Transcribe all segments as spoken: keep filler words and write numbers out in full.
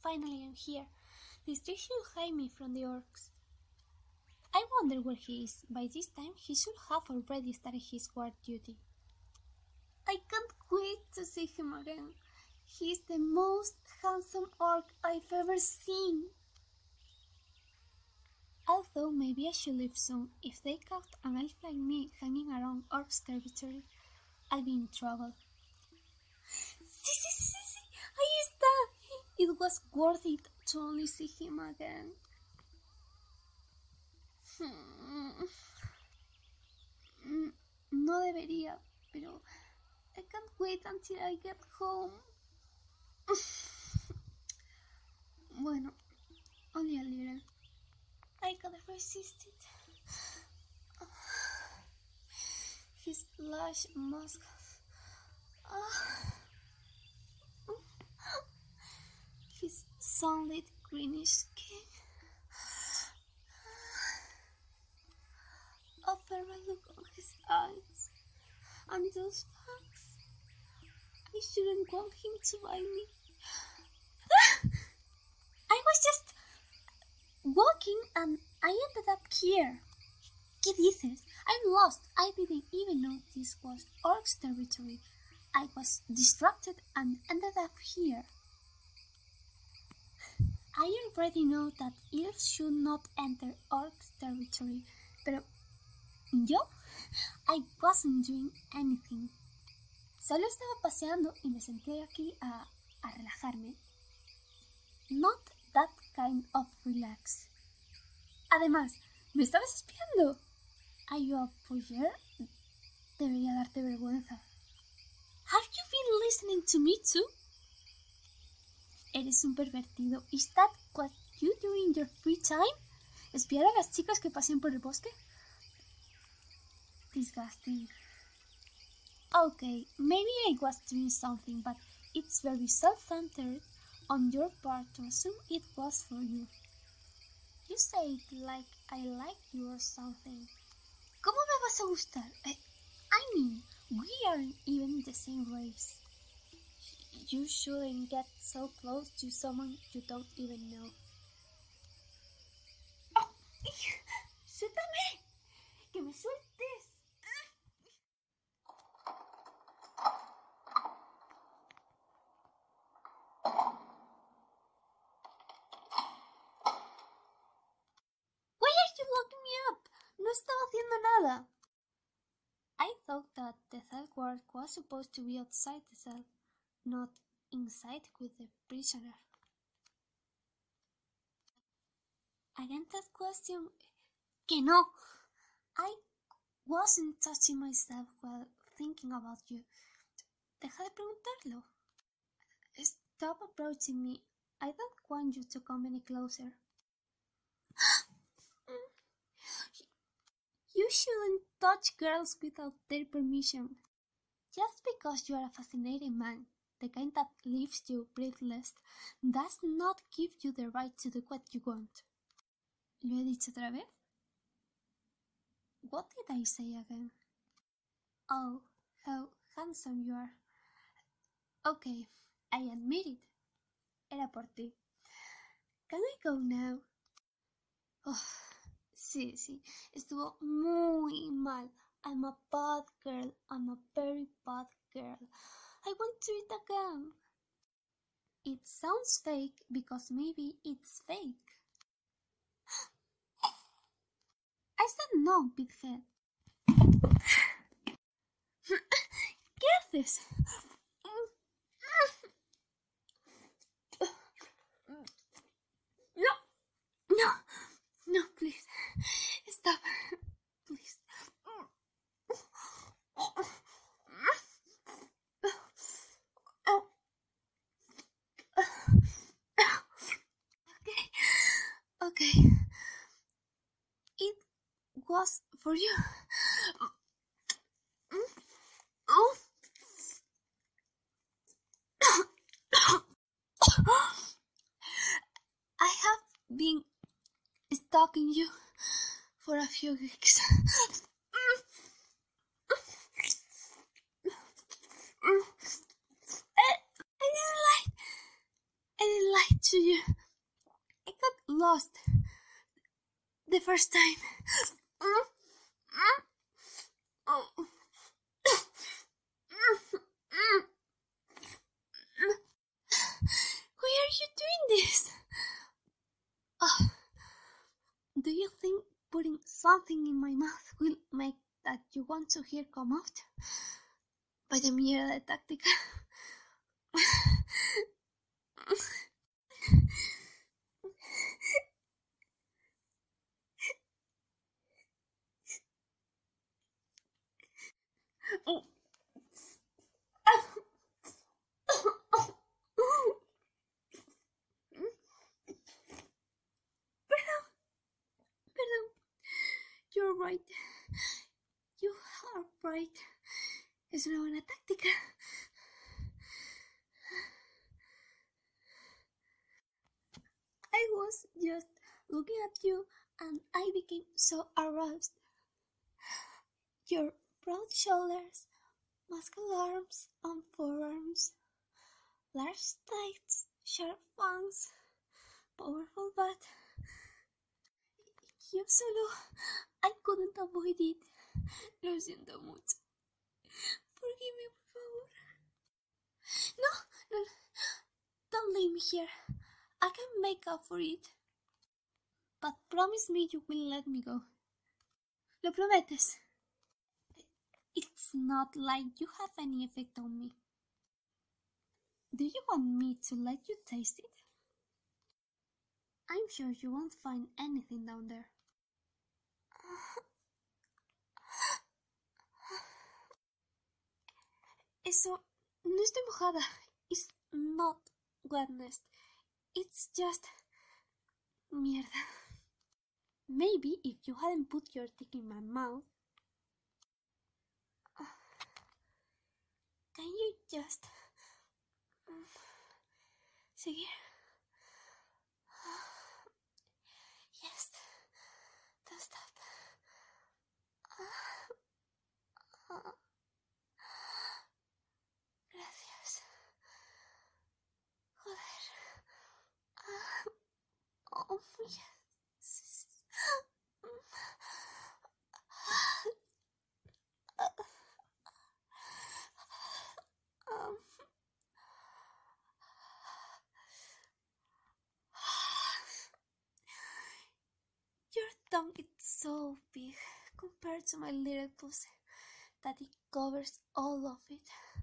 finally I'm here. This tree should hide me from the orcs. I wonder where he is. By this time, he should have already started his guard duty. I can't wait to see him again. He's the most handsome orc I've ever seen. Although maybe I should leave soon. If they caught an elf like me hanging around orcs' territory, I'll be in trouble. Sí, sí, sí, sí, ahí está. It was worth it to only see him again. Hmm. No debería, pero I can't wait until I get home. Bueno, only a little. I can't resist it. His lush muscles. His sunlit greenish skin. A feral look on his eyes. And those fangs. I shouldn't want him to bite me. I was just walking and I ended up here. ¿Qué dices? I'm lost. I didn't even know this was Orc's territory. I was distracted and ended up here. I already know that elves should not enter Orc's territory, pero yo, I wasn't doing anything. Solo estaba paseando y me senté aquí a, a relajarme. Not that kind of relax. Además, ¿me estabas espiando? ¿Are you a voyeur? Debería darte vergüenza. Have you been listening to me too? Eres un pervertido. Is that what you do in your free time? ¿Espiar a las chicas que pasean por el bosque? Disgusting. Okay, maybe I was doing something, but it's very self-centered on your part to assume it was for you. You say it like I like you or something. ¿Cómo me vas a gustar? I, I mean, we aren't even the same race. You shouldn't get so close to someone you don't even know. Oh, ¡suéltame! ¡Que me sueltes! Why are you locking me up? No estaba haciendo nada. I thought that the cell guard was supposed to be outside the cell, not inside with the prisoner. Again that question? Que no! I wasn't touching myself while thinking about you. Deja de preguntarlo. Stop approaching me. I don't want you to come any closer. You shouldn't touch girls without their permission. Just because you are a fascinating man, the kind that leaves you breathless, does not give you the right to do what you want. ¿Lo he dicho otra vez? What did I say again? Oh, how handsome you are. Okay, I admit it. Era por ti. Can I go now? Oh, sí, sí, estuvo muy mal. I'm a bad girl. I'm a very bad girl. I want to eat again. It sounds fake because maybe it's fake. I said no, big head. ¿Qué haces? No, no, no, please, stop, please. Okay, okay. It was for you. Oh. I have been stalking you for a few weeks. I didn't lie. I didn't lie to you. I got lost the first time. Why are you doing this? Oh, do you think putting something in my mouth will make that you want to hear come out? Vaya mierda de táctica. You're right. You are right. Es una buena táctica. I was just looking at you and I became so aroused. Your broad shoulders, muscular arms and forearms, large thighs, sharp fangs, powerful butt. Yo solo, I couldn't avoid it. Lo siento mucho. Forgive me, por favor. No, no, don't leave me here. I can make up for it. But promise me you will let me go. ¿Lo prometes? It's not like you have any effect on me. Do you want me to let you taste it? I'm sure you won't find anything down there. Eso, no estoy mojada. It's not wetness. It's just mierda. Maybe if you hadn't put your dick in my mouth. Can you just seguir? Yes, don't stop. Gracias. Joder. Oh, yes. Your tongue is so big compared to my little pussy that it covers all of it.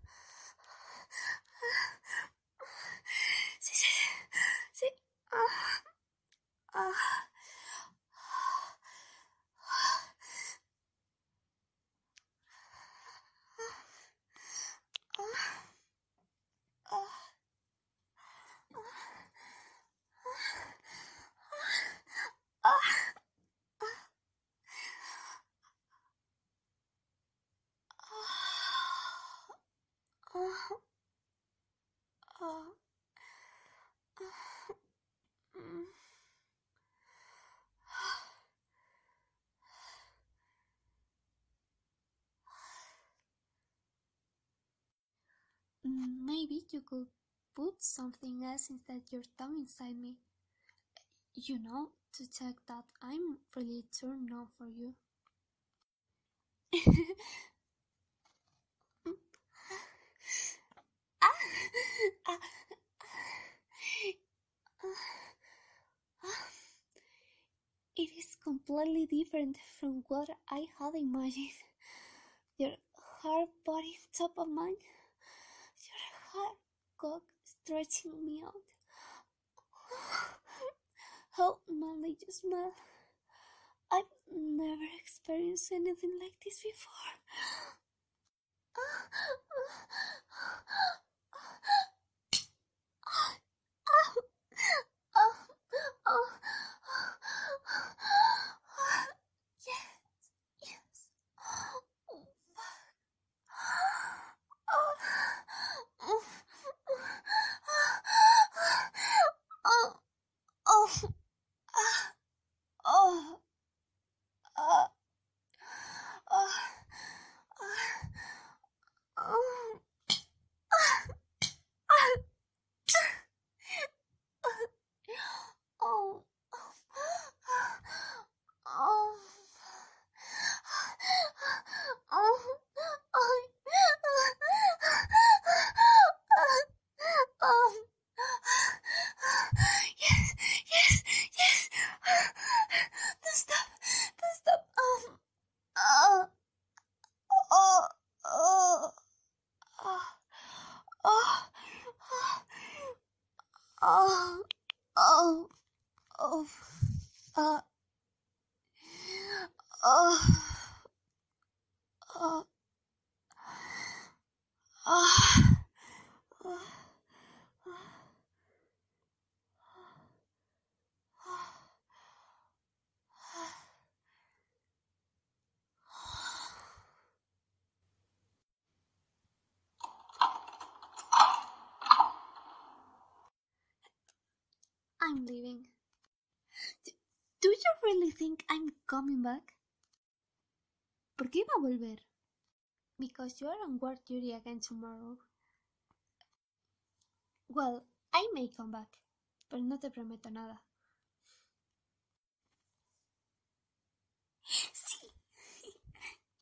Sí, sí, sí. Ah, ah. Maybe you could put something else instead your tongue inside me. You know, to check that I'm really turned on for you. It is completely different from what I had imagined. Your hard body on top of mine. Your hard cock stretching me out. How manly you smell. I've never experienced anything like this before. Oh, oh, oh, uh, oh, oh, oh, oh. I'm leaving. D- Do you really think I'm coming back? ¿Por qué iba a volver? Because you are on guard duty again tomorrow. Well, I may come back, pero no te prometo nada.